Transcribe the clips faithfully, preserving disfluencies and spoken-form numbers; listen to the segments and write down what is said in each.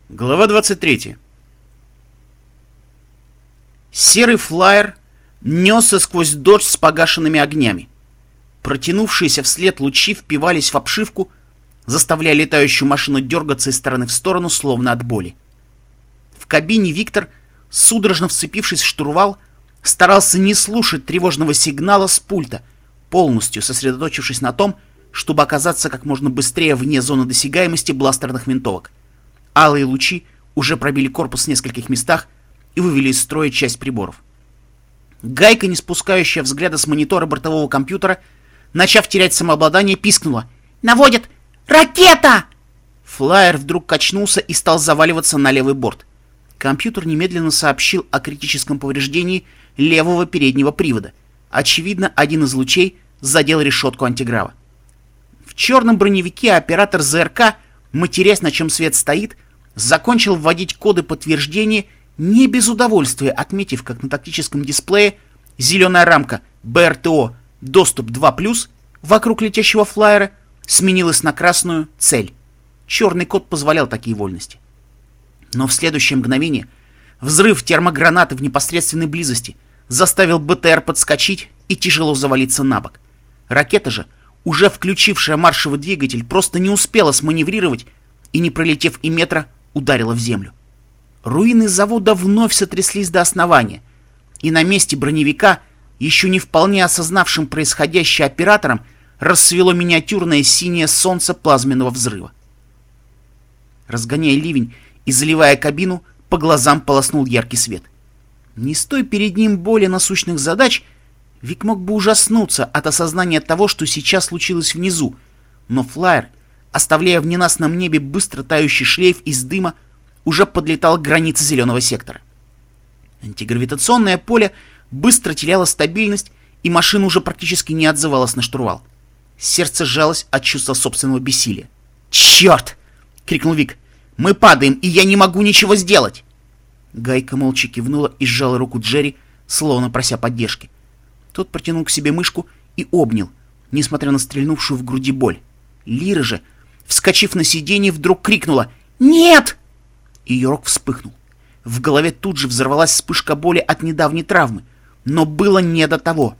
Глава двадцать третья. Серый флайер несся сквозь дождь с погашенными огнями. Протянувшиеся вслед лучи впивались в обшивку, заставляя летающую машину дергаться из стороны в сторону, словно от боли. В кабине Виктор, судорожно вцепившись в штурвал, старался не слушать тревожного сигнала с пульта, полностью сосредоточившись на том, чтобы оказаться как можно быстрее вне зоны досягаемости бластерных винтовок. Алые лучи уже пробили корпус в нескольких местах и вывели из строя часть приборов. Гайка, не спускающая взгляда с монитора бортового компьютера, начав терять самообладание, пискнула: «Наводят! Ракета!» Флайер вдруг качнулся и стал заваливаться на левый борт. Компьютер немедленно сообщил о критическом повреждении левого переднего привода. Очевидно, один из лучей задел решетку антиграва. В черном броневике оператор ЗРК, матерясь, на чем свет стоит, закончил вводить коды подтверждения, не без удовольствия отметив, как на тактическом дисплее зеленая рамка БРТО «Доступ два плюс» вокруг летящего флайера сменилась на красную «Цель». Черный код позволял такие вольности. Но в следующее мгновение взрыв термогранаты в непосредственной близости заставил БТР подскочить и тяжело завалиться на бок. Ракета же, уже включившая маршевый двигатель, просто не успела сманеврировать и, не пролетев и метра, ударила в землю. Руины завода вновь сотряслись до основания, и на месте броневика, еще не вполне осознавшим происходящее оператором, расцвело миниатюрное синее солнце плазменного взрыва. Разгоняя ливень и заливая кабину, по глазам полоснул яркий свет. Не стоя перед ним более насущных задач, Вик мог бы ужаснуться от осознания того, что сейчас случилось внизу, но флайер, оставляя в ненастном небе быстро тающий шлейф из дыма, уже подлетал к границе зеленого сектора. Антигравитационное поле быстро теряло стабильность, и машина уже практически не отзывалась на штурвал. Сердце сжалось от чувства собственного бессилия. «Черт!» — крикнул Вик. «Мы падаем, и я не могу ничего сделать!» Гайка молча кивнула и сжала руку Джерри, словно прося поддержки. Тот протянул к себе мышку и обнял, несмотря на стрельнувшую в груди боль. Лира же, вскочив на сиденье, вдруг крикнула: «Нет!» Ее рог вспыхнул. В голове тут же взорвалась вспышка боли от недавней травмы, но было не до того.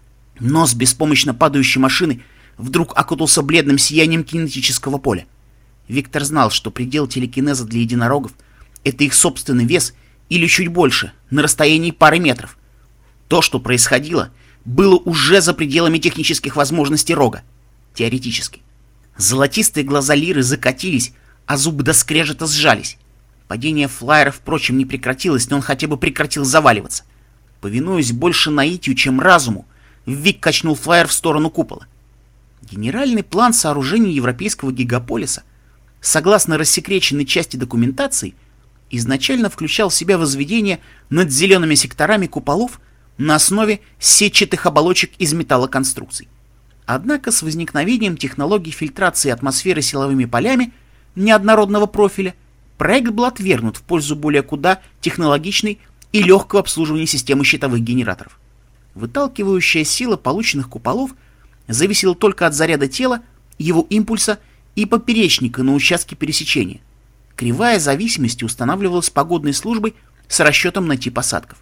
Нос беспомощно падающей машины вдруг окутался бледным сиянием кинетического поля. Виктор знал, что предел телекинеза для единорогов — это их собственный вес или чуть больше, на расстоянии пары метров. То, что происходило, было уже за пределами технических возможностей рога. Теоретически. Золотистые глаза Лиры закатились, а зубы до скрежета сжались. Падение флайера, впрочем, не прекратилось, но он хотя бы прекратил заваливаться. Повинуясь больше наитию, чем разуму, Вик качнул флайер в сторону купола. Генеральный план сооружения европейского гигаполиса, согласно рассекреченной части документации, изначально включал в себя возведение над зелеными секторами куполов на основе сетчатых оболочек из металлоконструкций. Однако с возникновением технологий фильтрации атмосферы силовыми полями неоднородного профиля проект был отвергнут в пользу более куда технологичной и легкого обслуживания системы щитовых генераторов. Выталкивающая сила полученных куполов зависела только от заряда тела, его импульса и поперечника на участке пересечения. Кривая зависимости устанавливалась погодной службой с расчетом на тип осадков.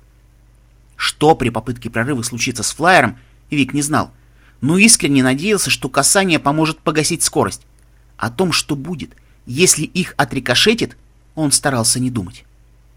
Что при попытке прорыва случится с флайером, Вик не знал, но искренне надеялся, что касание поможет погасить скорость. О том, что будет, если их отрикошетит, он старался не думать.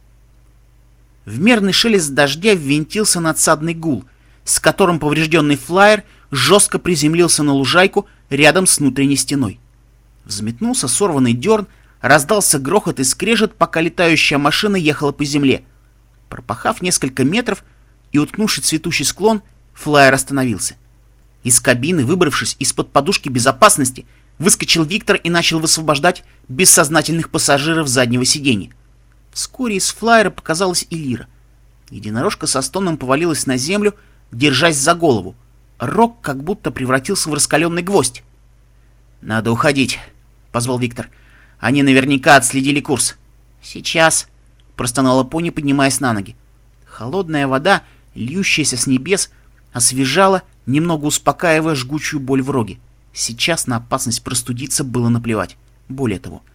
В мерный шелест дождя ввинтился надсадный гул, с которым поврежденный флайер жестко приземлился на лужайку рядом с внутренней стеной. Взметнулся сорванный дерн, раздался грохот и скрежет, пока летающая машина ехала по земле. Пропахав несколько метров и уткнувшись в цветущий склон, флайер остановился. Из кабины, выбравшись из-под подушки безопасности, выскочил Виктор и начал высвобождать бессознательных пассажиров заднего сиденья. Вскоре из флайера показалась и Лира. Единорожка со стоном повалилась на землю, держась за голову. Рог как будто превратился в раскаленный гвоздь. «Надо уходить», — позвал Виктор. «Они наверняка отследили курс». «Сейчас», — простонала пони, поднимаясь на ноги. Холодная вода, льющаяся с небес, освежала, немного успокаивая жгучую боль в роге. Сейчас на опасность простудиться было наплевать. Более того,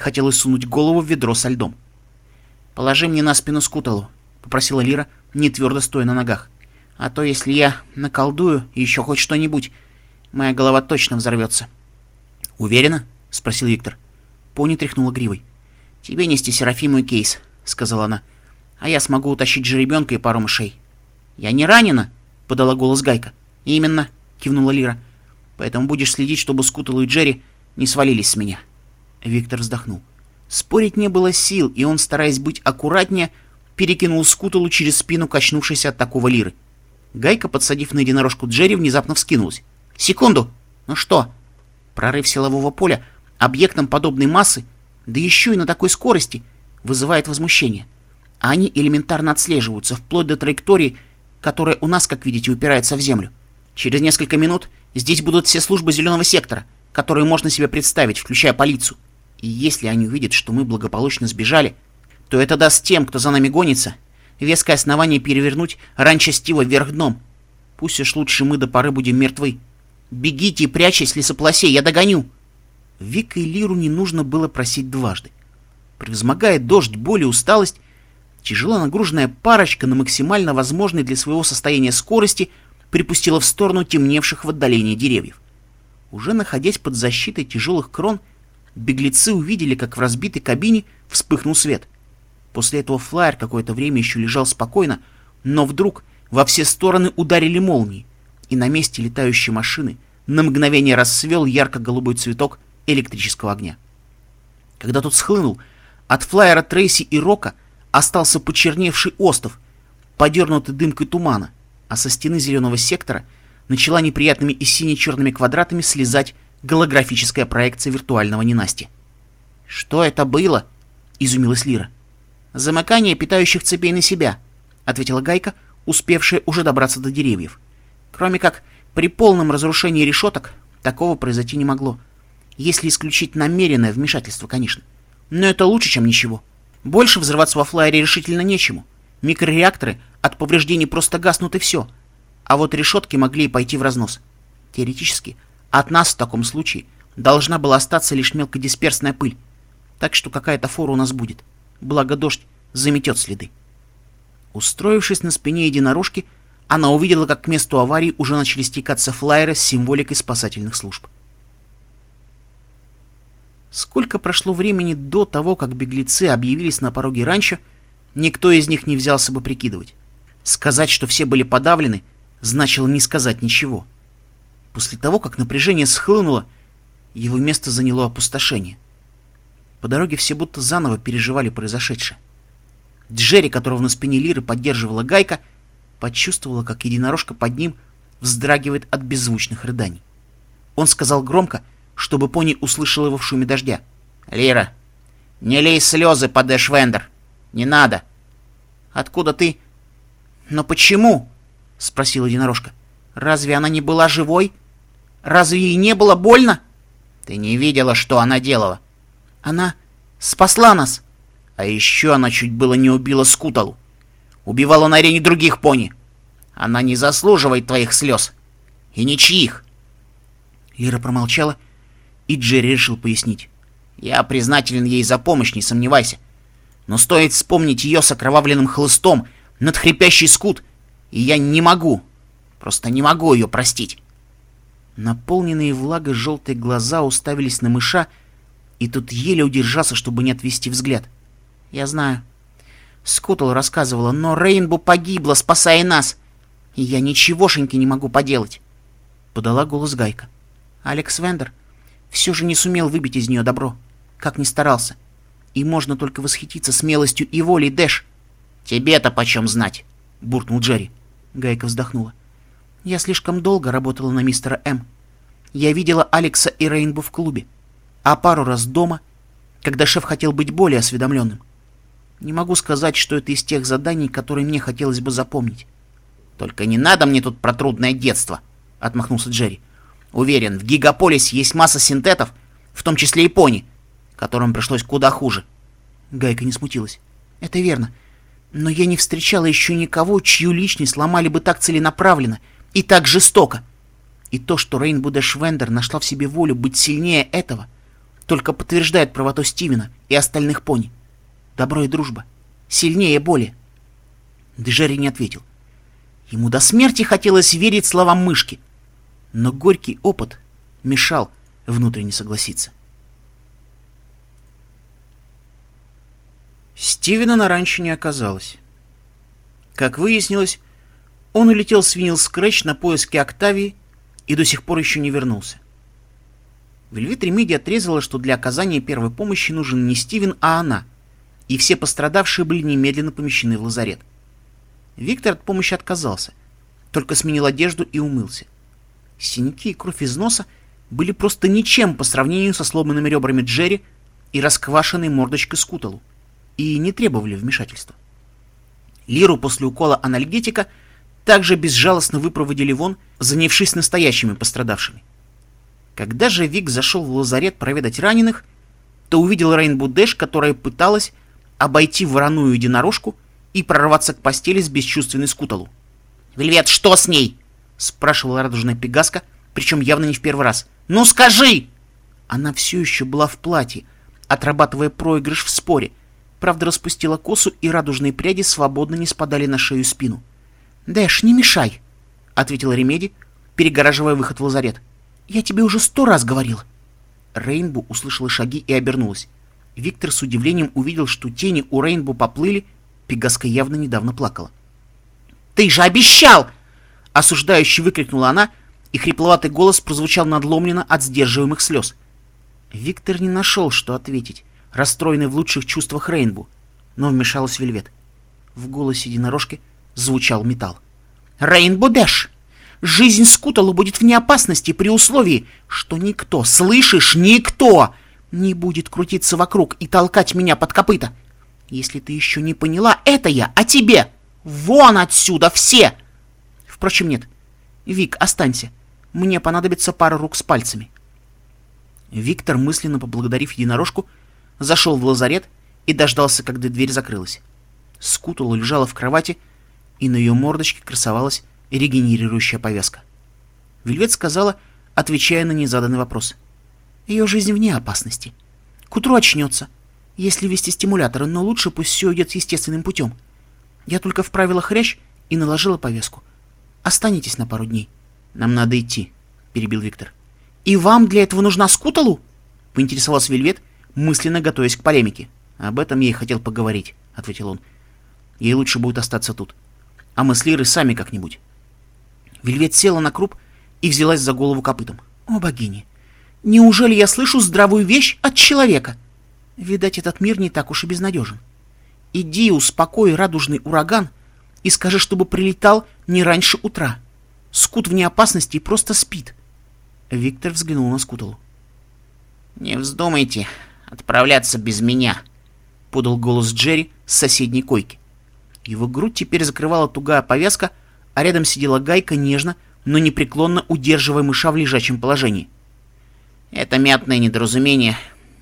хотелось сунуть голову в ведро со льдом. «Положи мне на спину скуталу», — попросила Лира, не твердо стоя на ногах. «А то, если я наколдую еще хоть что-нибудь, моя голова точно взорвется». «Уверена?» — спросил Виктор. Пони тряхнула гривой. «Тебе нести Серафиму и Кейс», — сказала она. «А я смогу утащить жеребенка и пару мышей». «Я не ранена?» — подала голос Гайка. «Именно», — кивнула Лира. «Поэтому будешь следить, чтобы Скуталу и Джерри не свалились с меня». Виктор вздохнул. Спорить не было сил, и он, стараясь быть аккуратнее, перекинул Скуталу через спину, качнувшейся от такого Лиры. Гайка, подсадив на единорожку Джерри, внезапно вскинулась. «Секунду! Ну что?» Прорыв силового поля объектом подобной массы, да еще и на такой скорости, вызывает возмущение. А они элементарно отслеживаются, вплоть до траектории, которая у нас, как видите, упирается в землю. Через несколько минут здесь будут все службы зеленого сектора, которые можно себе представить, включая полицию. И если они увидят, что мы благополучно сбежали, то это даст тем, кто за нами гонится, веское основание перевернуть ранчо Стива вверх дном. Пусть уж лучше мы до поры будем мертвы. Бегите и прячьтесь, лесополосей, я догоню!» Вика и Лиру не нужно было просить дважды. Превозмогая дождь, боль и усталость, тяжело нагруженная парочка на максимально возможной для своего состояния скорости припустила в сторону темневших в отдалении деревьев. Уже находясь под защитой тяжелых крон, беглецы увидели, как в разбитой кабине вспыхнул свет. После этого флайер какое-то время еще лежал спокойно, но вдруг во все стороны ударили молнии, и на месте летающей машины на мгновение расцвел ярко-голубой цветок электрического огня. Когда тот схлынул, от флайера Трейси и Рока остался почерневший остов, подернутый дымкой тумана, а со стены зеленого сектора начала неприятными и сине-черными квадратами слезать голографическая проекция виртуального ненастья. «Что это было?» — изумилась Лира. «Замыкание питающих цепей на себя», — ответила Гайка, успевшая уже добраться до деревьев. «Кроме как при полном разрушении решеток такого произойти не могло. Если исключить намеренное вмешательство, конечно. Но это лучше, чем ничего. Больше взрываться во флайере решительно нечему. Микрореакторы от повреждений просто гаснут и все. А вот решетки могли и пойти в разнос. Теоретически, от нас в таком случае должна была остаться лишь мелкодисперсная пыль. Так что какая-то фора у нас будет. Благо дождь заметет следы». Устроившись на спине единорожки, она увидела, как к месту аварии уже начали стекаться флайеры с символикой спасательных служб. Сколько прошло времени до того, как беглецы объявились на пороге ранчо, никто из них не взялся бы прикидывать. Сказать, что все были подавлены, значило не сказать ничего. После того, как напряжение схлынуло, его место заняло опустошение. По дороге все будто заново переживали произошедшее. Джерри, которого на спине Лиры поддерживала Гайка, почувствовала, как единорожка под ним вздрагивает от беззвучных рыданий. Он сказал громко, чтобы пони услышал его в шуме дождя. «Лира, не лей слезы под Эшвендер! Не надо!» «Откуда ты?» «Но почему?» — спросила единорожка. «Разве она не была живой? Разве ей не было больно?» «Ты не видела, что она делала?» «Она спасла нас!» «А еще она чуть было не убила Скуталу. Убивала на арене других пони. Она не заслуживает твоих слез. И ничьих!» Лира промолчала, и Джерри решил пояснить. «Я признателен ей за помощь, не сомневайся. Но стоит вспомнить ее с окровавленным хлыстом над хрипящий Скут, и я не могу, просто не могу ее простить». Наполненные влагой желтые глаза уставились на мыша, и тот еле удержался, чтобы не отвести взгляд. «Я знаю. Скутал рассказывала, но Рейнбо погибла, спасая нас, и я ничегошеньки не могу поделать», — подала голос Гайка. «Алекс Вендер все же не сумел выбить из нее добро, как ни старался, и можно только восхититься смелостью и волей Дэш». «Тебе-то почем знать?» — буркнул Джерри. Гайка вздохнула. «Я слишком долго работала на мистера М. Я видела Алекса и Рейнбо в клубе, а пару раз дома, когда шеф хотел быть более осведомленным. Не могу сказать, что это из тех заданий, которые мне хотелось бы запомнить». «Только не надо мне тут про трудное детство», — отмахнулся Джерри. «Уверен, в Гигаполисе есть масса синтетов, в том числе и пони, которым пришлось куда хуже». Гайка не смутилась. «Это верно. Но я не встречала еще никого, чью личность ломали бы так целенаправленно и так жестоко. И то, что Рейнбо Дэш Вендер нашла в себе волю быть сильнее этого, только подтверждает правоту Стивена и остальных пони. Добро и дружба сильнее боли. Джерри не ответил. Ему до смерти хотелось верить словам мышки, но горький опыт мешал внутренне согласиться. Стивена на ранчо не оказалось. Как выяснилось, он улетел с Винил Скретч на поиски Октавии и до сих пор еще не вернулся. Вельвет Ремеди отрезала, что для оказания первой помощи нужен не Стивен, а она, и все пострадавшие были немедленно помещены в лазарет. Виктор от помощи отказался, только сменил одежду и умылся. Синяки и кровь из носа были просто ничем по сравнению со сломанными ребрами Джерри и расквашенной мордочкой Скуталу, и не требовали вмешательства. Лиру после укола анальгетика также безжалостно выпроводили вон, занявшись настоящими пострадавшими. Когда же Вик зашел в лазарет проведать раненых, то увидел Рейнбоу Дэш, которая пыталась обойти вороную единорожку и прорваться к постели с бесчувственной Скуталу. «Вельвет, что с ней?» — спрашивала радужная Пегаска, причем явно не в первый раз. «Ну скажи!» Она все еще была в платье, отрабатывая проигрыш в споре. Правда, распустила косу, и радужные пряди свободно не спадали на шею и спину. «Дэш, не мешай!» — ответила Ремеди, перегораживая выход в лазарет. «Я тебе уже сто раз говорил!» Рейнбоу услышала шаги и обернулась. Виктор с удивлением увидел, что тени у Рейнбоу поплыли, Пегаска явно недавно плакала. «Ты же обещал!» — осуждающе выкрикнула она, и хрипловатый голос прозвучал надломленно от сдерживаемых слез. Виктор не нашел, что ответить, расстроенный в лучших чувствах Рейнбоу, но вмешалась Вельвет. В голосе единорожки звучал металл. «Рейнбоу Дэш! Жизнь Скуталу будет вне опасности при условии, что никто, слышишь, никто не будет крутиться вокруг и толкать меня под копыта. Если ты еще не поняла, это я о тебе! Вон отсюда все!» Впрочем, нет. Вик, останься. Мне понадобится пара рук с пальцами. Виктор, мысленно поблагодарив единорожку, зашел в лазарет и дождался, когда дверь закрылась. Скутала лежала в кровати, и на ее мордочке красовалась регенерирующая повязка. Вельвет сказала, отвечая на незаданный вопрос. Ее жизнь вне опасности. К утру очнется, если ввести стимуляторы, но лучше пусть все идет естественным путем. Я только вправила хрящ и наложила повязку. Останетесь на пару дней. Нам надо идти, перебил Виктор. И вам для этого нужна Скуталу? Поинтересовался Вельвет, мысленно готовясь к полемике. Об этом я и хотел поговорить, ответил он. Ей лучше будет остаться тут. А мы с Лирой сами как-нибудь. Вельвет села на круп и взялась за голову копытом. О, богини! Неужели я слышу здравую вещь от человека? Видать, этот мир не так уж и безнадежен. Иди, успокой радужный ураган и скажи, чтобы прилетал не раньше утра. Скут вне опасности и просто спит. Виктор взглянул на Скуталу. «Не вздумайте отправляться без меня», — подал голос Джерри с соседней койки. Его грудь теперь закрывала тугая повязка, а рядом сидела Гайка, нежно, но непреклонно удерживая мыша в лежачем положении. «Это мятное недоразумение.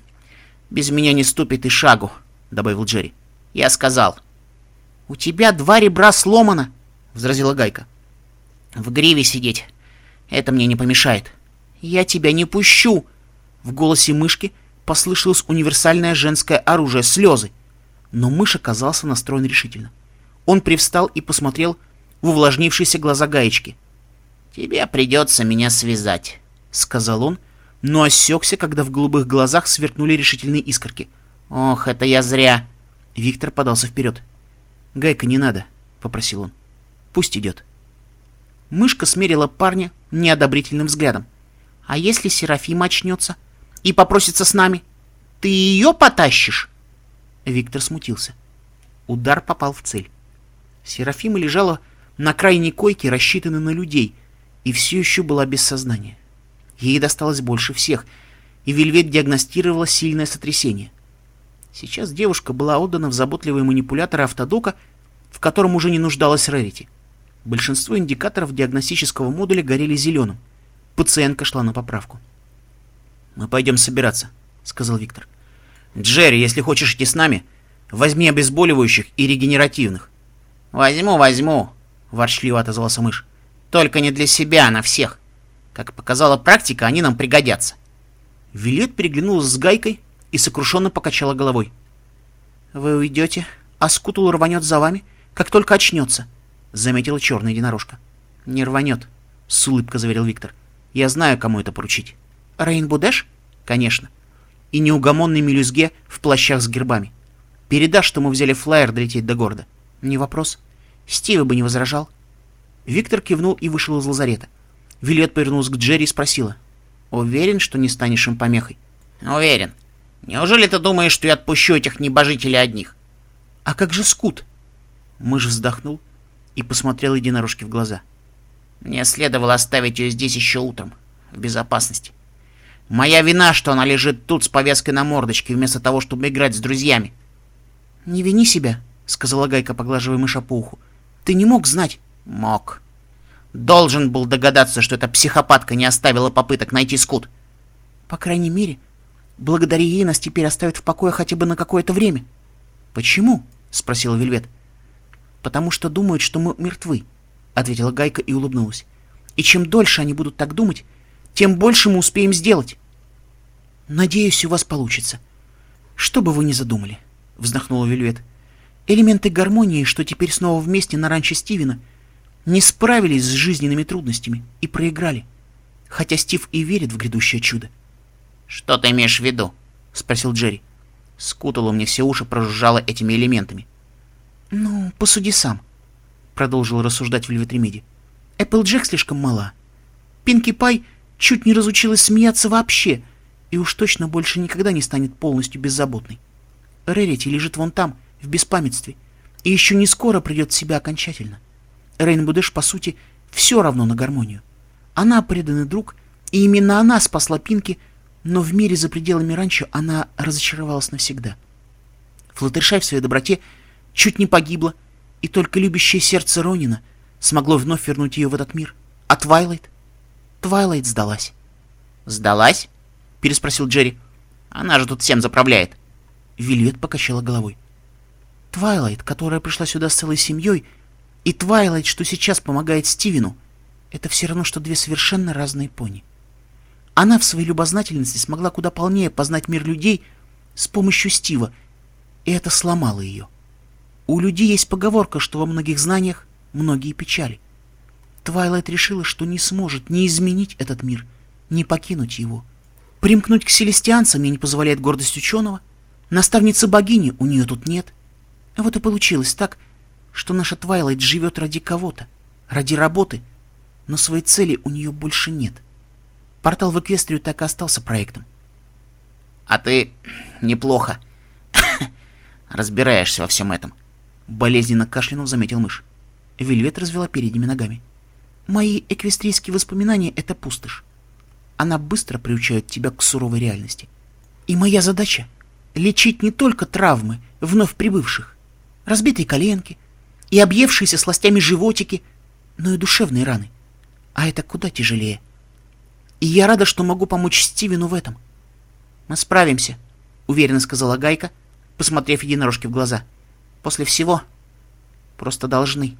Без меня не ступит и шагу», — добавил Джерри. «Я сказал». «У тебя два ребра сломано», — возразила Гайка. «В гриве сидеть. Это мне не помешает». «Я тебя не пущу!» В голосе мышки послышалось универсальное женское оружие — слезы. Но мышь оказался настроен решительно. Он привстал и посмотрел в увлажнившиеся глаза Гаечки. «Тебе придется меня связать», — сказал он, но осекся, когда в голубых глазах сверкнули решительные искорки. «Ох, это я зря!» Виктор подался вперед. «Гайка, не надо», — попросил он. «Пусть идет». Мышка смерила парня неодобрительным взглядом. «А если Серафима очнется и попросится с нами? Ты ее потащишь?» Виктор смутился. Удар попал в цель. Серафима лежала на крайней койке, рассчитанной на людей, и все еще была без сознания. Ей досталось больше всех, и Вельвет диагностировала сильное сотрясение. Сейчас девушка была отдана в заботливые манипуляторы автодока, в котором уже не нуждалась Рэрити. Большинство индикаторов диагностического модуля горели зеленым. Пациентка шла на поправку. «Мы пойдем собираться», — сказал Виктор. «Джерри, если хочешь идти с нами, возьми обезболивающих и регенеративных». «Возьму, возьму», — ворчливо отозвался мышь. «Только не для себя, а на всех. Как показала практика, они нам пригодятся». Вилет переглянулась с Гайкой и сокрушенно покачала головой. «Вы уйдете, а Скутул рванет за вами, как только очнется», — заметила черная единорожка. «Не рванет», — с улыбкой заверил Виктор. «Я знаю, кому это поручить». «Рейнбу Дэш?» «Конечно. И неугомонный мелюзге в плащах с гербами. Передашь, что мы взяли флайер долететь до города». «Не вопрос. Стива бы не возражал». Виктор кивнул и вышел из лазарета. Вилет повернулась к Джерри и спросила. «Уверен, что не станешь им помехой?» «Уверен. Неужели ты думаешь, что я отпущу этих небожителей одних?» «А как же Скут?» Мышь вздохнул и посмотрел единорожке в глаза. «Мне следовало оставить ее здесь еще утром, в безопасности. Моя вина, что она лежит тут с повязкой на мордочке, вместо того, чтобы играть с друзьями». «Не вини себя», — сказала Гайка, поглаживая мыша по уху. «Ты не мог знать». «Мог. Должен был догадаться, что эта психопатка не оставила попыток найти Скут». «По крайней мере, благодаря ей нас теперь оставят в покое хотя бы на какое-то время». «Почему?» — спросила Вельвет. «Потому что думают, что мы мертвы», — ответила Гайка и улыбнулась. «И чем дольше они будут так думать, тем больше мы успеем сделать». «Надеюсь, у вас получится. Что бы вы ни задумали», — вздохнула Вельвет. «Элементы гармонии, что теперь снова вместе на ранчо Стивена, не справились с жизненными трудностями и проиграли, хотя Стив и верит в грядущее чудо». «Что ты имеешь в виду?» — спросил Джерри. Скутало мне все уши прожужжало этими элементами. «Ну, посуди сам», — продолжил рассуждать Вельвет Ремеди. «Эпплджек слишком мала. Пинки Пай чуть не разучилась смеяться вообще, и уж точно больше никогда не станет полностью беззаботной. Рерити лежит вон там, в беспамятстве, и еще не скоро придет в себя окончательно. Рейнбу Дэш, по сути, все равно на гармонию. Она преданный друг, и именно она спасла Пинки, но в мире за пределами ранчо она разочаровалась навсегда. Флаттершай в своей доброте чуть не погибла, и только любящее сердце Ронина смогло вновь вернуть ее в этот мир. А Твайлайт? Твайлайт сдалась». «Сдалась?» — переспросил Джерри. «Она же тут всем заправляет». Вельвет покачала головой. «Твайлайт, которая пришла сюда с целой семьей, и Твайлайт, что сейчас помогает Стивену, это все равно, что две совершенно разные пони. Она в своей любознательности смогла куда полнее познать мир людей с помощью Стива, и это сломало ее. У людей есть поговорка, что во многих знаниях многие печали. Твайлайт решила, что не сможет ни изменить этот мир, ни покинуть его. Примкнуть к селестианцам ей не позволяет гордость ученого, наставницы богини у нее тут нет. А вот и получилось так, что наша Твайлайт живет ради кого-то, ради работы, но своей цели у нее больше нет. Портал в Эквестрию так и остался проектом». «А ты неплохо разбираешься во всем этом», — болезненно кашлянув заметил мышь. Вельвет развела передними ногами. «Мои эквестрийские воспоминания — это пустошь. Она быстро приучает тебя к суровой реальности. И моя задача — лечить не только травмы вновь прибывших, разбитые коленки и объевшиеся сластями животики, но и душевные раны. А это куда тяжелее. И я рада, что могу помочь Стивену в этом». «Мы справимся», — уверенно сказала Гайка, посмотрев единорожке в глаза. «После всего просто должны».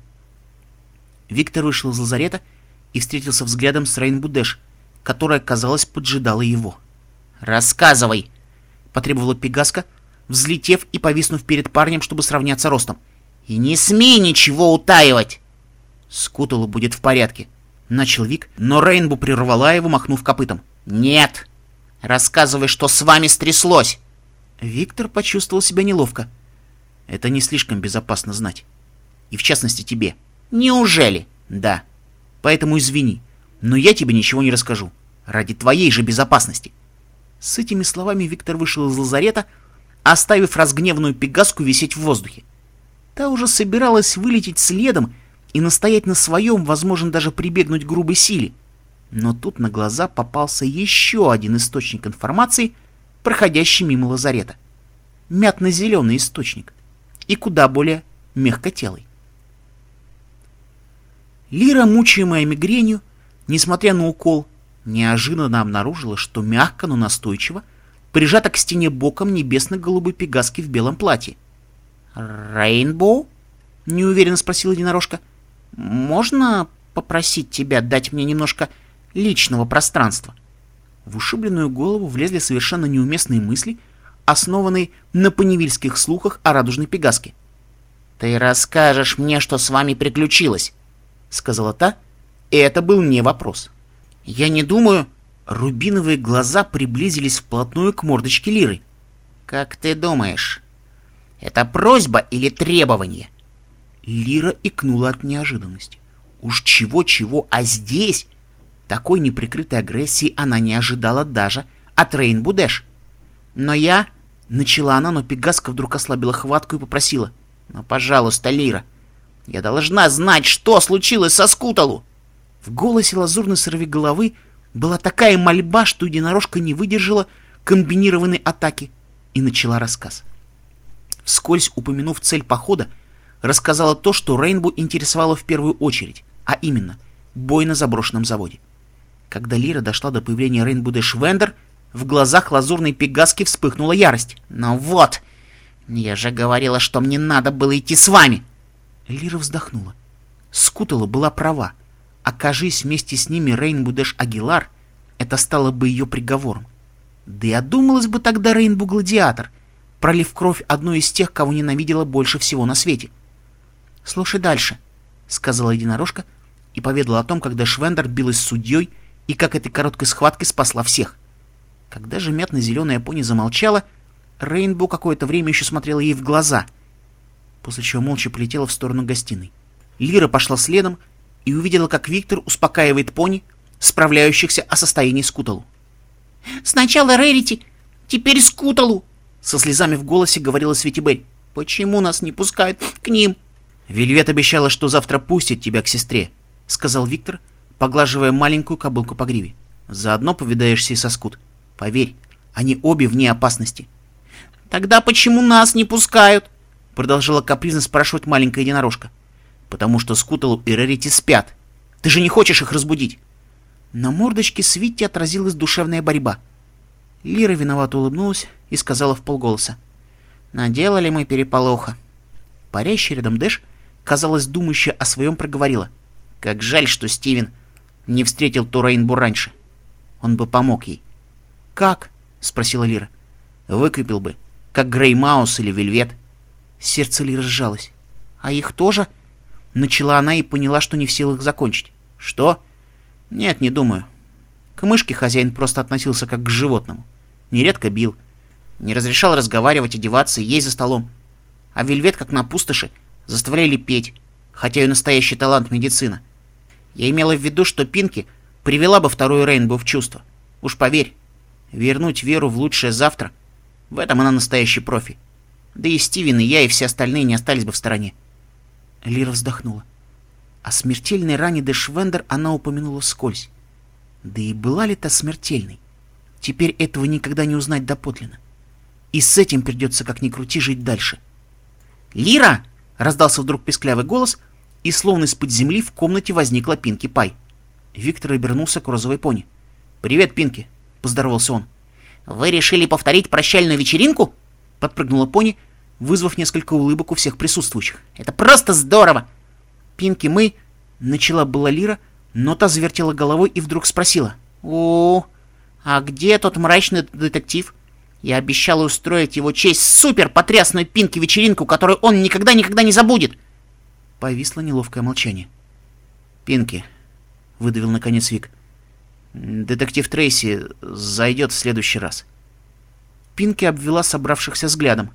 Виктор вышел из лазарета и встретился взглядом с Рейнбу Дэш, которая, казалось, поджидала его. «Рассказывай!» — потребовала Пегаска, взлетев и повиснув перед парнем, чтобы сравняться ростом. «И не смей ничего утаивать!» «Скутало будет в порядке», — начал Вик, но Рейнбу прервала его, махнув копытом. «Нет! Рассказывай, что с вами стряслось!» Виктор почувствовал себя неловко. «Это не слишком безопасно знать. И в частности тебе». «Неужели?» «Да. Поэтому извини, но я тебе ничего не расскажу. Ради твоей же безопасности». С этими словами Виктор вышел из лазарета, оставив разгневанную Пегаску висеть в воздухе. Та уже собиралась вылететь следом и настоять на своем, возможно, даже прибегнуть к грубой силе. Но тут на глаза попался еще один источник информации, проходящий мимо лазарета. Мятно-зеленый источник. И куда более мягкотелый. Лира, мучаемая мигренью, несмотря на укол, неожиданно обнаружила, что мягко, но настойчиво прижата к стене боком небесно-голубой Пегаски в белом платье. «Рейнбоу?» — неуверенно спросила единорожка. «Можно попросить тебя дать мне немножко личного пространства?» В ушибленную голову влезли совершенно неуместные мысли, основанные на панивильских слухах о радужной пегаске. «Ты расскажешь мне, что с вами приключилось», — сказала та, и это был не вопрос. «Я не думаю...» Рубиновые глаза приблизились вплотную к мордочке Лиры. «Как ты думаешь, это просьба или требование?» Лира икнула от неожиданности. Уж чего-чего, а здесь такой неприкрытой агрессии она не ожидала даже от Рейнбу Дэш. «Но я...» — начала она, но пегаска вдруг ослабила хватку и попросила. «Ну, пожалуйста, Лира, я должна знать, что случилось со Скуталу!» В голосе лазурной сорвиголовы была такая мольба, что единорожка не выдержала комбинированной атаки и начала рассказ. Вскользь упомянув цель похода, рассказала то, что Рейнбу интересовало в первую очередь, а именно бой на заброшенном заводе. Когда Лира дошла до появления Рейнбу Дэш Вендер, в глазах лазурной пегаски вспыхнула ярость. «Ну вот, я же говорила, что мне надо было идти с вами!» Лира вздохнула. Скутала была права. Окажись вместе с ними Рейнбу Дэш Агилар, это стало бы ее приговором. Да и одумалась бы тогда Рейнбу Гладиатор, пролив кровь одной из тех, кого ненавидела больше всего на свете. «Слушай дальше», — сказала единорожка и поведала о том, как Дэш Вендер билась с судьей и как этой короткой схваткой спасла всех. Когда же мятно-зеленая пони замолчала, Рейнбу какое-то время еще смотрела ей в глаза, после чего молча полетела в сторону гостиной. Лира пошла следом и увидела, как Виктор успокаивает пони, справляющихся о состоянии Скуталу. «Сначала Рерити, теперь Скуталу!» Со слезами в голосе говорила Светибель. «Почему нас не пускают к ним?» «Вельвет обещала, что завтра пустит тебя к сестре», — сказал Виктор, поглаживая маленькую кобылку по гриве. «Заодно повидаешься и со Скут. Поверь, они обе вне опасности». «Тогда почему нас не пускают?» — продолжала капризно спрашивать маленькая единорожка. «Потому что Скуталу и Рерити спят. Ты же не хочешь их разбудить?» На мордочке Свитти отразилась душевная борьба. Лира виновато улыбнулась и сказала вполголоса. «Наделали мы переполоха». Парящая рядом Дэш, казалось, думающая о своем, проговорила. «Как жаль, что Стивен не встретил ту Рейнбу раньше. Он бы помог ей». «Как?» — спросила Лира. «Выкупил бы, как Грей Маус или Вельвет». Сердце Лиры сжалось. «А их тоже?» Начала она и поняла, что не в силах закончить. «Что?» «Нет, не думаю. К мышке хозяин просто относился как к животному. Нередко бил. Не разрешал разговаривать, одеваться и есть за столом. А Вельвет, как на пустоши, заставляли петь, хотя и настоящий талант медицина. Я имела в виду, что Пинки привела бы вторую Рейнбу в чувство. Уж поверь, вернуть веру в лучшее завтра — в этом она настоящий профи. Да и Стивен, и я, и все остальные не остались бы в стороне». Лира вздохнула. О смертельной ране Дэш Вендер она упомянула вскользь. Да и была ли та смертельной? Теперь этого никогда не узнать доподлинно. И с этим придется, как ни крути, жить дальше. «Лира!» — раздался вдруг песклявый голос, и словно из-под земли в комнате возникла Пинки Пай. Виктор обернулся к розовой пони. «Привет, Пинки!» — поздоровался он. «Вы решили повторить прощальную вечеринку?» — подпрыгнула пони, вызвав несколько улыбок у всех присутствующих. «Это просто здорово!» «Пинки, мы...» — начала была Лира, но та завертела головой и вдруг спросила. «О, а где тот мрачный детектив? Я обещала устроить его честь супер-потрясную Пинки вечеринку, которую он никогда-никогда не забудет!» Повисло неловкое молчание. «Пинки», — выдавил наконец Вик, — «детектив Трейси зайдет в следующий раз». Пинки обвела собравшихся взглядом.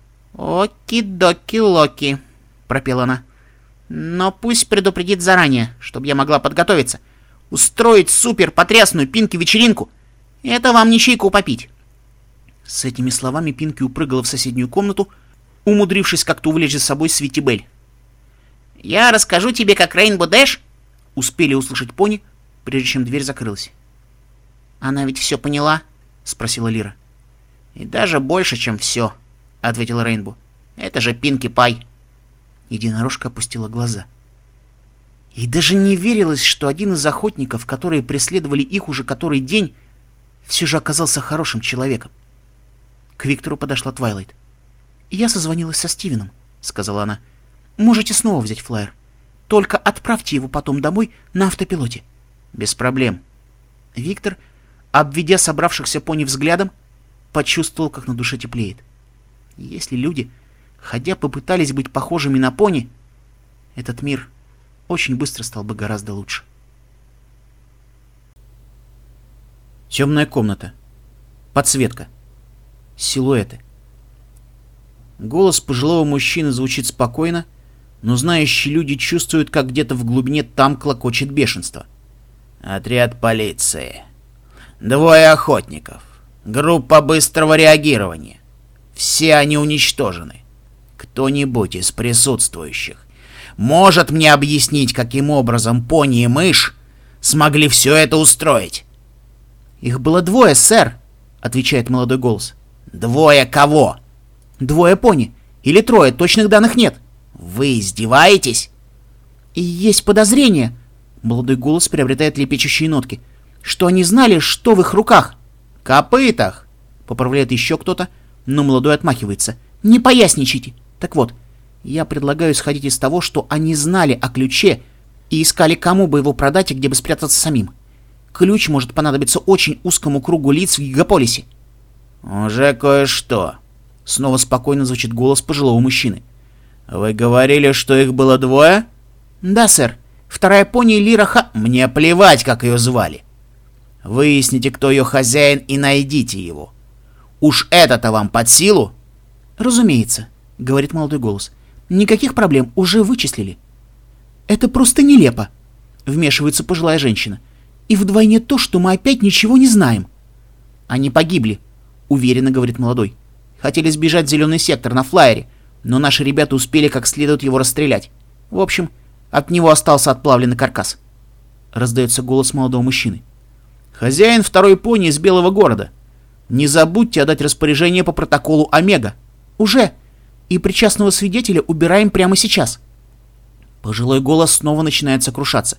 «Оки-доки-локи», — пропела она. «Но пусть предупредит заранее, чтобы я могла подготовиться. Устроить супер-потрясную Пинки-вечеринку — это вам не чайку попить». С этими словами Пинки упрыгала в соседнюю комнату, умудрившись как-то увлечь за собой Свитибель. «Я расскажу тебе, как Рейнбу Дэш», — успели услышать пони, прежде чем дверь закрылась. «Она ведь все поняла?» — спросила Лира. «И даже больше, чем все», — ответила Рейнбу. «Это же Пинки Пай». Единорожка опустила глаза. И даже не верилось, что один из охотников, которые преследовали их уже который день, все же оказался хорошим человеком. К Виктору подошла Твайлайт. «Я созвонилась со Стивеном», — сказала она. «Можете снова взять флаер. Только отправьте его потом домой на автопилоте». «Без проблем». Виктор Обведя собравшихся пони взглядом, почувствовал, как на душе теплеет. Если люди, ходя, попытались быть похожими на пони, этот мир очень быстро стал бы гораздо лучше. Темная комната. Подсветка. Силуэты. Голос пожилого мужчины звучит спокойно, но знающие люди чувствуют, как где-то в глубине там клокочет бешенство. Отряд полиции. Двое охотников. Группа быстрого реагирования. Все они уничтожены. Кто-нибудь из присутствующих может мне объяснить, каким образом пони и мышь смогли все это устроить? «Их было двое, сэр», — отвечает молодой голос. «Двое кого?» «Двое пони. Или трое, точных данных нет». «Вы издеваетесь?» «И есть подозрение», — молодой голос приобретает лепечущие нотки, «что они знали, что в их руках». «Копытах», — поправляет еще кто-то, но молодой отмахивается. «Не поясничайте. Так вот, я предлагаю исходить из того, что они знали о ключе и искали, кому бы его продать и где бы спрятаться самим. Ключ может понадобиться очень узкому кругу лиц в Гигаполисе». «Уже кое-что», — снова спокойно звучит голос пожилого мужчины. «Вы говорили, что их было двое?» «Да, сэр. Вторая пони Лира Ха...» «Мне плевать, как ее звали. Выясните, кто ее хозяин, и найдите его. Уж это-то вам под силу?» «Разумеется», — говорит молодой голос. «Никаких проблем, уже вычислили». «Это просто нелепо», — вмешивается пожилая женщина. «И вдвойне то, что мы опять ничего не знаем». «Они погибли», — уверенно говорит молодой. «Хотели сбежать в зеленый сектор на флайере, но наши ребята успели как следует его расстрелять. В общем, от него остался отплавленный каркас». Раздается голос молодого мужчины. «Хозяин второй пони из Белого города. Не забудьте отдать распоряжение по протоколу Омега». «Уже. И причастного свидетеля убираем прямо сейчас». Пожилой голос снова начинает сокрушаться.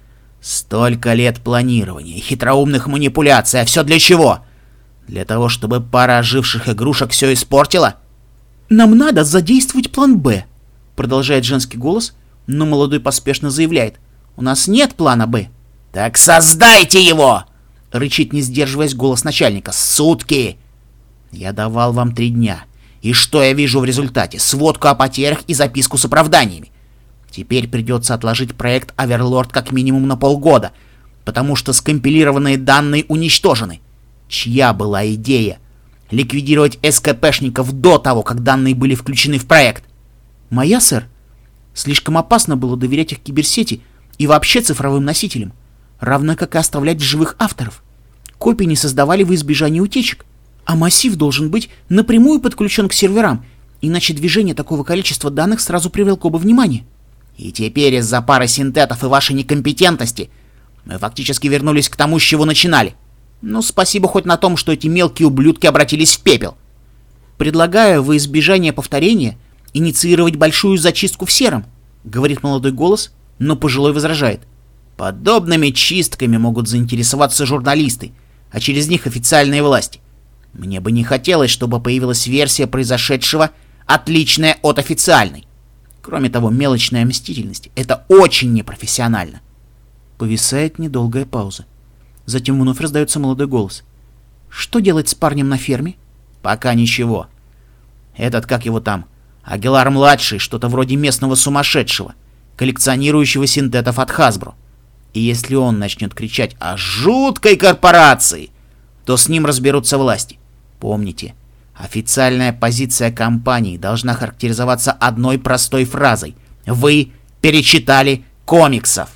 «Столько лет планирования, хитроумных манипуляций, а все для чего? Для того, чтобы пара оживших игрушек все испортила?» «Нам надо задействовать план «Б», — продолжает женский голос, но молодой поспешно заявляет. «У нас нет плана «Б». «Так создайте его!» — рычит, не сдерживаясь, голос начальника. «Сутки!» «Я давал вам три дня. И что я вижу в результате? Сводку о потерях и записку с оправданиями. Теперь придется отложить проект «Оверлорд» как минимум на полгода, потому что скомпилированные данные уничтожены. Чья была идея? Ликвидировать СКПшников до того, как данные были включены в проект?» «Моя, сэр. Слишком опасно было доверять их киберсети и вообще цифровым носителям, равно как и оставлять в живых авторов. Копии не создавали во избежание утечек, а массив должен быть напрямую подключен к серверам, иначе движение такого количества данных сразу привлекло бы внимание». «И теперь из-за пары синтетов и вашей некомпетентности мы фактически вернулись к тому, с чего начинали. Ну, спасибо хоть на том, что эти мелкие ублюдки обратились в пепел. Предлагаю во избежание повторения инициировать большую зачистку в сером», — говорит молодой голос, но пожилой возражает. «Подобными чистками могут заинтересоваться журналисты, а через них официальные власти. Мне бы не хотелось, чтобы появилась версия произошедшего, отличная от официальной. Кроме того, мелочная мстительность — это очень непрофессионально». Повисает недолгая пауза. Затем вновь раздается молодой голос. «Что делать с парнем на ферме?» «Пока ничего. Этот, как его там, Агилар-младший, что-то вроде местного сумасшедшего, коллекционирующего синтетов от Hasbro. И если он начнет кричать о жуткой корпорации, то с ним разберутся власти. Помните, официальная позиция компании должна характеризоваться одной простой фразой: «Вы перечитали комиксов».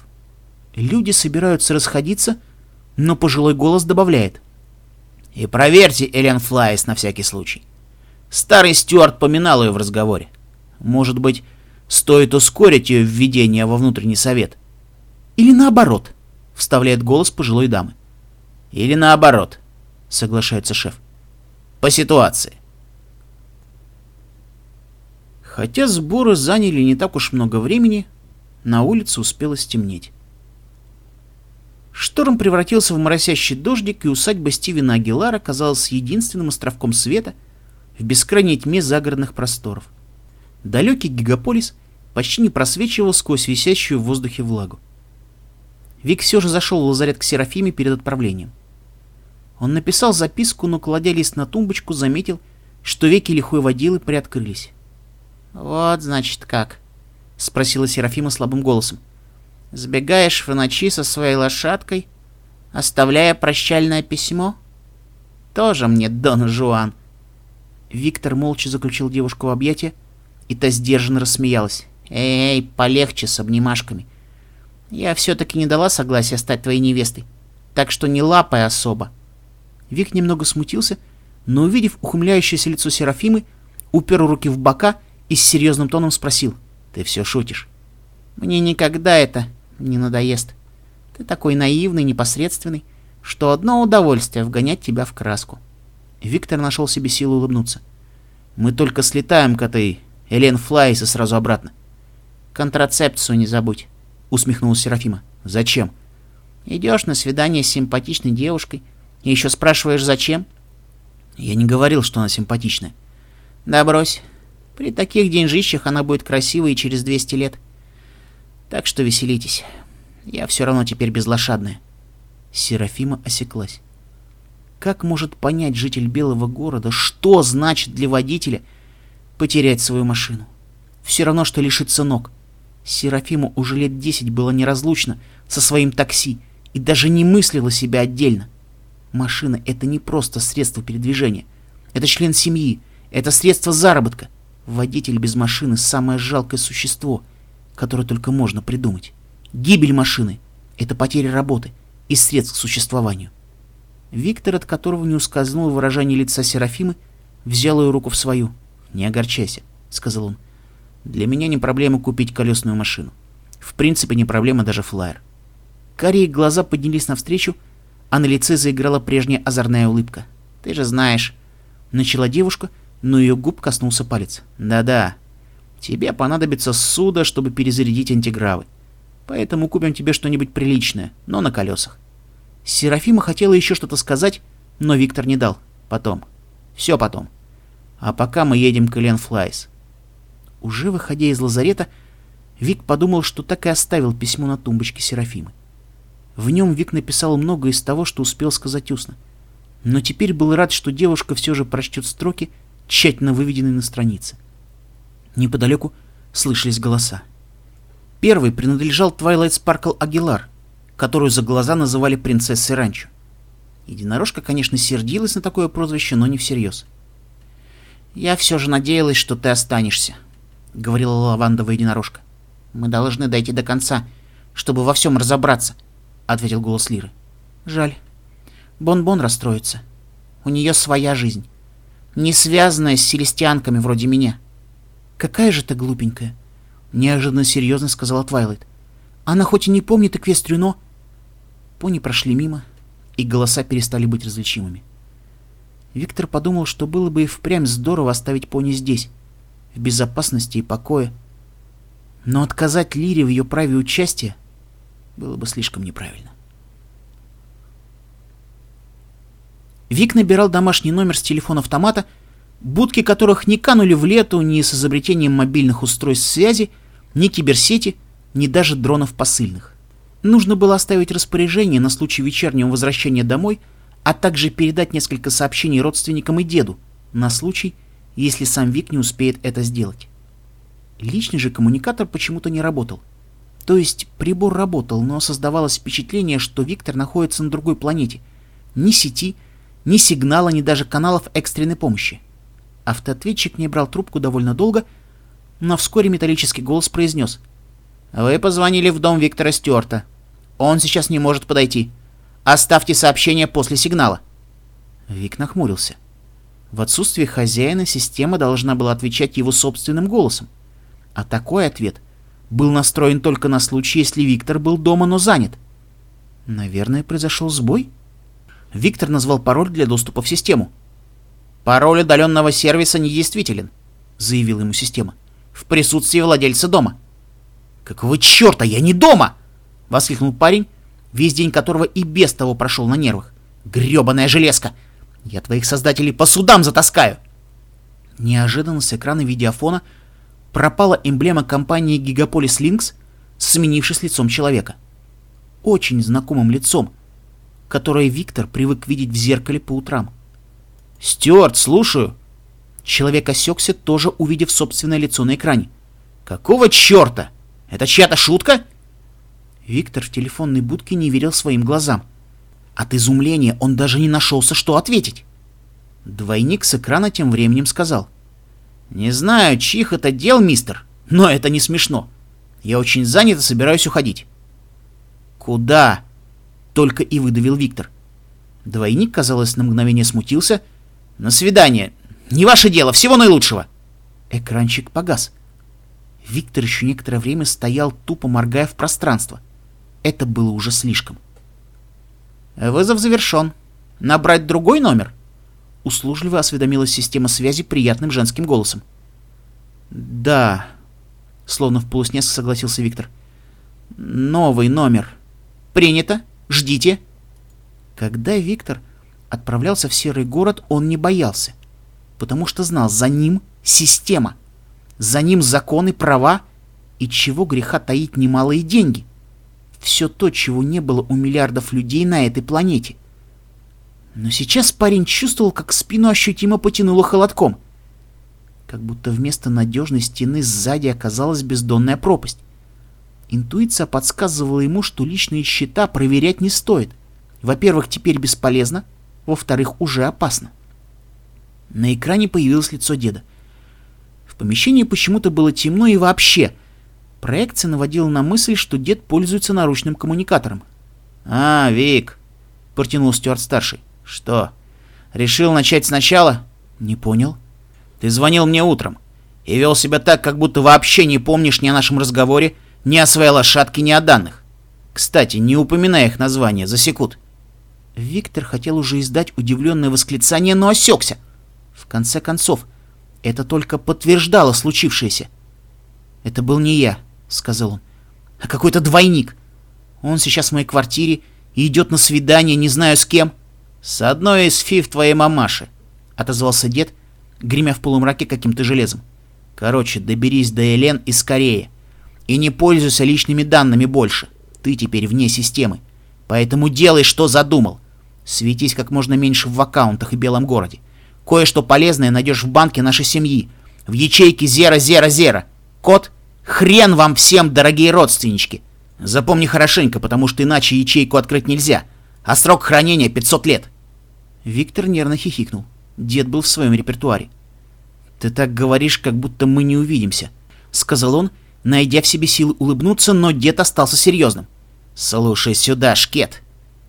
Люди собираются расходиться, но пожилой голос добавляет. «И проверьте Элен Флайс на всякий случай. Старый Стюарт поминал ее в разговоре. Может быть, стоит ускорить ее введение во внутренний совет?» «Или наоборот», — вставляет голос пожилой дамы. «Или наоборот», — соглашается шеф. «По ситуации». Хотя сборы заняли не так уж много времени, на улице успело стемнеть. Шторм превратился в моросящий дождик, и усадьба Стивена Агилара казалась единственным островком света в бескрайней тьме загородных просторов. Далекий гигаполис почти не просвечивал сквозь висящую в воздухе влагу. Вик все же зашел в лазарет к Серафиме перед отправлением. Он написал записку, но, кладя лист на тумбочку, заметил, что веки лихой водилы приоткрылись. «Вот, значит, как?» — спросила Серафима слабым голосом. «Сбегаешь в ночи со своей лошадкой, оставляя прощальное письмо? Тоже мне Дон Жуан!» Виктор молча заключил девушку в объятия, и та сдержанно рассмеялась. «Эй, полегче с обнимашками. Я все-таки не дала согласия стать твоей невестой, так что не лапай особо». Вик немного смутился, но, увидев ухмыляющееся лицо Серафимы, упер руки в бока и с серьезным тоном спросил: «Ты все шутишь?» «Мне никогда это не надоест. Ты такой наивный, непосредственный, что одно удовольствие вгонять тебя в краску». Виктор нашел себе силу улыбнуться. «Мы только слетаем к этой Элен Флайс и сразу обратно». «Контрацепцию не забудь», — усмехнулась Серафима. «Зачем?» «Идешь на свидание с симпатичной девушкой и еще спрашиваешь, зачем?» «Я не говорил, что она симпатичная». «Да брось. При таких деньжищах она будет красивой и через двести лет. Так что веселитесь. Я все равно теперь безлошадная». Серафима осеклась. Как может понять житель Белого города, что значит для водителя потерять свою машину? Все равно, что лишиться ног. Серафима уже лет десять была неразлучна со своим такси и даже не мыслила себя отдельно. Машина — это не просто средство передвижения. Это член семьи, это средство заработка. Водитель без машины — самое жалкое существо, которое только можно придумать. Гибель машины — это потеря работы и средств к существованию. Виктор, от которого не ускользнуло выражение лица Серафимы, взял ее руку в свою. «Не огорчайся», — сказал он. «Для меня не проблема купить колесную машину. В принципе, не проблема даже флайер». Карие глаза поднялись навстречу, а на лице заиграла прежняя озорная улыбка. «Ты же знаешь», — начала девушка, но ее губ коснулся палец. «Да-да, тебе понадобится ссуда, чтобы перезарядить антигравы. Поэтому купим тебе что-нибудь приличное, но на колесах». Серафима хотела еще что-то сказать, но Виктор не дал. «Потом. Все потом. А пока мы едем к Элен Флайс». Уже выходя из лазарета, Вик подумал, что так и оставил письмо на тумбочке Серафимы. В нем Вик написал многое из того, что успел сказать устно. Но теперь был рад, что девушка все же прочтет строки, тщательно выведенные на странице. Неподалеку слышались голоса. Первый принадлежал Твайлайт Спаркл Агилар, которую за глаза называли принцессой Ранчо. Единорожка, конечно, сердилась на такое прозвище, но не всерьез. «Я все же надеялась, что ты останешься», — говорила лавандовая единорожка. «Мы должны дойти до конца, чтобы во всем разобраться», — ответил голос Лиры. «Жаль. Бон-Бон расстроится. У нее своя жизнь, не связанная с селестианками вроде меня». «Какая же ты глупенькая», — неожиданно серьезно сказала Твайлайт. «Она хоть и не помнит Эквестрию, но...» Пони прошли мимо, и голоса перестали быть различимыми. Виктор подумал, что было бы и впрямь здорово оставить пони здесь, в безопасности и покое. Но отказать Лире в ее праве участия было бы слишком неправильно. Вик набирал домашний номер с телефона-автомата, будки которых не канули в лету ни с изобретением мобильных устройств связи, ни киберсети, ни даже дронов посыльных. Нужно было оставить распоряжение на случай вечернего возвращения домой, а также передать несколько сообщений родственникам и деду, на случай, если сам Вик не успеет это сделать. Личный же коммуникатор почему-то не работал. То есть прибор работал, но создавалось впечатление, что Виктор находится на другой планете. Ни сети, ни сигнала, ни даже каналов экстренной помощи. Автоответчик не брал трубку довольно долго, но вскоре металлический голос произнес: «Вы позвонили в дом Виктора Стюарта. Он сейчас не может подойти. Оставьте сообщение после сигнала». Вик нахмурился. В отсутствие хозяина система должна была отвечать его собственным голосом. А такой ответ был настроен только на случай, если Виктор был дома, но занят. Наверное, произошел сбой? Виктор назвал пароль для доступа в систему. «Пароль удаленного сервиса недействителен», — заявила ему система, — «в присутствии владельца дома». «Какого черта? Я не дома!» — воскликнул парень, весь день которого и без того прошел на нервах. «Гребаная железка! Я твоих создателей по судам затаскаю!» Неожиданно с экрана видеофона пропала эмблема компании Gigapolis Links, сменившись лицом человека. Очень знакомым лицом, которое Виктор привык видеть в зеркале по утрам. «Стюарт, слушаю!» Человек осекся, тоже увидев собственное лицо на экране. «Какого черта? Это чья-то шутка?» Виктор в телефонной будке не верил своим глазам. От изумления он даже не нашелся, что ответить. Двойник с экрана тем временем сказал: «Не знаю, чьих это дел, мистер, но это не смешно. Я очень занят и собираюсь уходить». «Куда?» — только и выдавил Виктор. Двойник, казалось, на мгновение смутился. «На свидание. Не ваше дело. Всего наилучшего». Экранчик погас. Виктор еще некоторое время стоял, тупо моргая в пространство. Это было уже слишком. «Вызов завершен. Набрать другой номер?» Услужливо осведомилась система связи приятным женским голосом. «Да», — словно в полусне согласился Виктор. «Новый номер». «Принято. Ждите». Когда Виктор отправлялся в серый город, он не боялся, потому что знал, за ним система, за ним законы, права и, чего греха таить, немалые деньги. Все то, чего не было у миллиардов людей на этой планете. Но сейчас парень чувствовал, как спину ощутимо потянуло холодком. Как будто вместо надежной стены сзади оказалась бездонная пропасть. Интуиция подсказывала ему, что личные счета проверять не стоит. Во-первых, теперь бесполезно. Во-вторых, уже опасно. На экране появилось лицо деда. В помещении почему-то было темно и вообще. Проекция наводила на мысль, что дед пользуется наручным коммуникатором. «А, Вик», — протянул Стюарт-старший. «Что, решил начать сначала?» «Не понял». «Ты звонил мне утром и вел себя так, как будто вообще не помнишь ни о нашем разговоре, ни о своей лошадке, ни о данных. Кстати, не упоминай их название, засекут». Виктор хотел уже издать удивленное восклицание, но осекся. В конце концов, это только подтверждало случившееся. «Это был не я», — сказал он, — «а какой-то двойник. Он сейчас в моей квартире и идет на свидание, не знаю с кем». «С одной из фиф твоей мамаши», — отозвался дед, гремя в полумраке каким-то железом. «Короче, доберись до Элен и скорее. И не пользуйся личными данными больше. Ты теперь вне системы. Поэтому делай, что задумал. Светись как можно меньше в аккаунтах и Белом городе. Кое-что полезное найдешь в банке нашей семьи. В ячейке зеро-зеро-зеро. Код — хрен вам всем, дорогие родственнички. Запомни хорошенько, потому что иначе ячейку открыть нельзя. А срок хранения пятьсот лет». Виктор нервно хихикнул. Дед был в своем репертуаре. «Ты так говоришь, как будто мы не увидимся», — сказал он, найдя в себе силы улыбнуться, но дед остался серьезным. «Слушай сюда, шкет.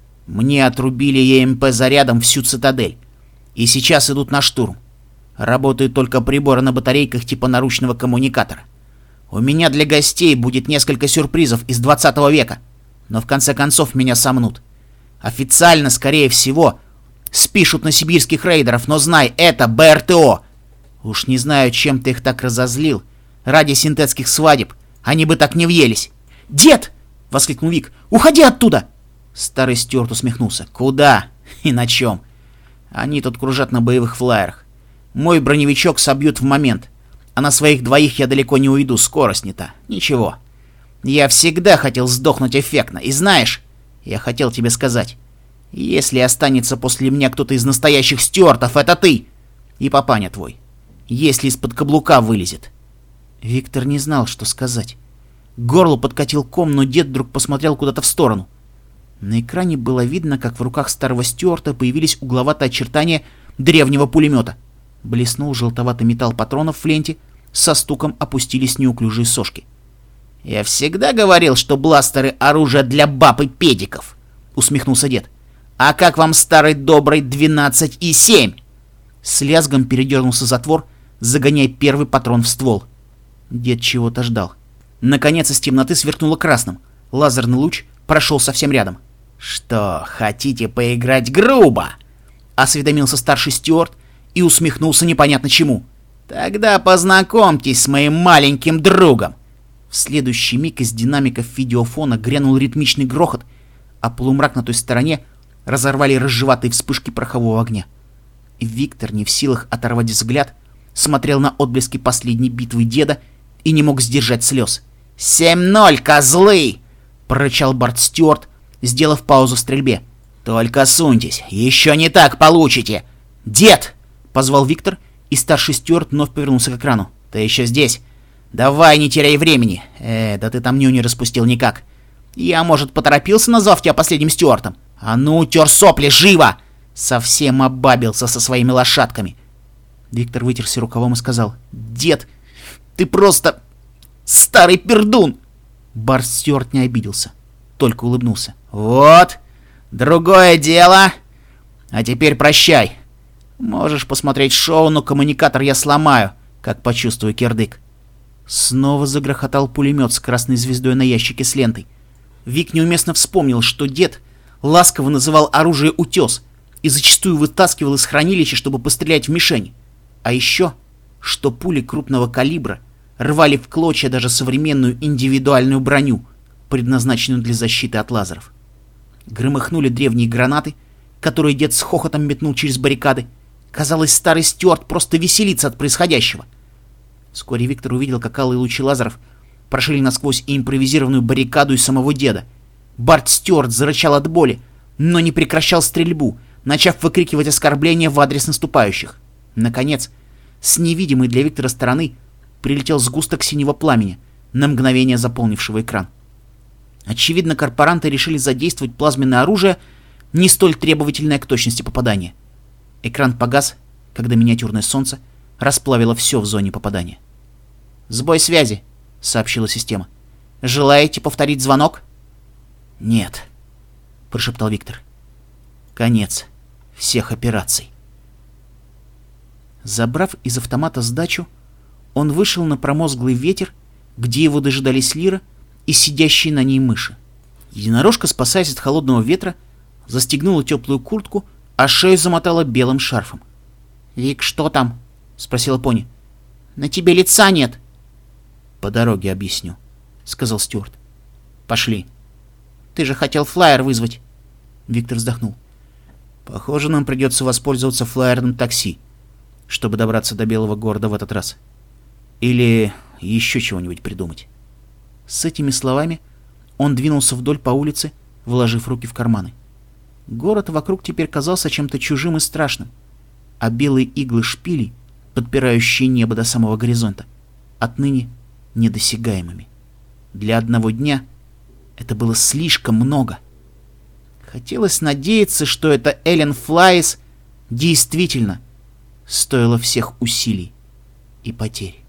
Мне отрубили Е М П зарядом всю цитадель. И сейчас идут на штурм. Работают только приборы на батарейках типа наручного коммуникатора. У меня для гостей будет несколько сюрпризов из двадцатого века. Но в конце концов меня сомнут. Официально, скорее всего, спишут на сибирских рейдеров, но знай, это Б Р Т О. Уж не знаю, чем ты их так разозлил. Ради синтетских свадеб они бы так не въелись». «Дед!» — воскликнул Вик. «Уходи оттуда!» Старый Стюарт усмехнулся. «Куда? И на чем? Они тут кружат на боевых флайерах. Мой броневичок собьют в момент. А на своих двоих я далеко не уйду, скорость не та. Ничего. Я всегда хотел сдохнуть эффектно. И знаешь, я хотел тебе сказать, если останется после меня кто-то из настоящих Стюартов, это ты. И папаня твой. Если из-под каблука вылезет». Виктор не знал, что сказать. К горлу подкатил ком, но дед вдруг посмотрел куда-то в сторону. На экране было видно, как в руках старого Стюарта появились угловатые очертания древнего пулемета. Блеснул желтоватый металл патронов в ленте, со стуком опустились неуклюжие сошки. «Я всегда говорил, что бластеры — оружие для баб и педиков», — усмехнулся дед. «А как вам старый добрый двенадцать и семь?» С лязгом передернулся затвор, загоняя первый патрон в ствол. Дед чего-то ждал. Наконец из темноты сверкнуло красным. Лазерный луч прошел совсем рядом. «Что, хотите поиграть грубо?» — осведомился старший Стюарт и усмехнулся непонятно чему. «Тогда познакомьтесь с моим маленьким другом». В следующий миг из динамиков видеофона грянул ритмичный грохот, а полумрак на той стороне разорвали рыжеватые вспышки порохового огня. И Виктор, не в силах оторвать взгляд, смотрел на отблески последней битвы деда и не мог сдержать слез. «Семь ноль, козлы!» — прорычал Барт Стюарт, сделав паузу в стрельбе. «Только суньтесь, еще не так получите!» «Дед!» — позвал Виктор, и старший стюарт вновь повернулся к экрану. «Ты еще здесь? Давай, не теряй времени! Э, да ты там нюни распустил никак! Я, может, поторопился, назвав тебя последним стюартом? А ну, тер сопли, живо! Совсем обабился со своими лошадками!» Виктор вытерся рукавом и сказал: «Дед, ты просто старый пердун!» Барт Стюарт не обиделся, только улыбнулся. «Вот, другое дело! А теперь прощай! Можешь посмотреть шоу, но коммуникатор я сломаю, как почувствую кирдык». Снова загрохотал пулемет с красной звездой на ящике с лентой. Вик неуместно вспомнил, что дед ласково называл оружие «утес» и зачастую вытаскивал из хранилища, чтобы пострелять в мишень. А еще, что пули крупного калибра рвали в клочья даже современную индивидуальную броню, предназначенную для защиты от лазеров. Громыхнули древние гранаты, которые дед с хохотом метнул через баррикады. Казалось, старый Стюарт просто веселится от происходящего. Вскоре Виктор увидел, как алые лучи лазеров прошили насквозь и импровизированную баррикаду и самого деда. Барт Стюарт зарычал от боли, но не прекращал стрельбу, начав выкрикивать оскорбления в адрес наступающих. Наконец, с невидимой для Виктора стороны прилетел сгусток синего пламени, на мгновение заполнившего экран. Очевидно, корпоранты решили задействовать плазменное оружие, не столь требовательное к точности попадания. Экран погас, когда миниатюрное солнце расплавило все в зоне попадания. «Сбой связи», — сообщила система. «Желаете повторить звонок?» «Нет», — прошептал Виктор. «Конец всех операций». Забрав из автомата сдачу, он вышел на промозглый ветер, где его дожидались Лира и сидящие на ней мыши. Единорожка, спасаясь от холодного ветра, застегнула теплую куртку, а шею замотала белым шарфом. «Вик, что там?» — спросила пони. «На тебе лица нет». «По дороге объясню», — сказал Стюарт. «Пошли». «Ты же хотел флайер вызвать». Виктор вздохнул. «Похоже, нам придется воспользоваться флайерным такси, чтобы добраться до Белого города в этот раз. Или еще чего-нибудь придумать». С этими словами он двинулся вдоль по улице, вложив руки в карманы. Город вокруг теперь казался чем-то чужим и страшным, а белые иглы шпилей, подпирающие небо до самого горизонта, отныне недосягаемыми. Для одного дня это было слишком много. Хотелось надеяться, что эта Эллен Флайс действительно стоила всех усилий и потерь.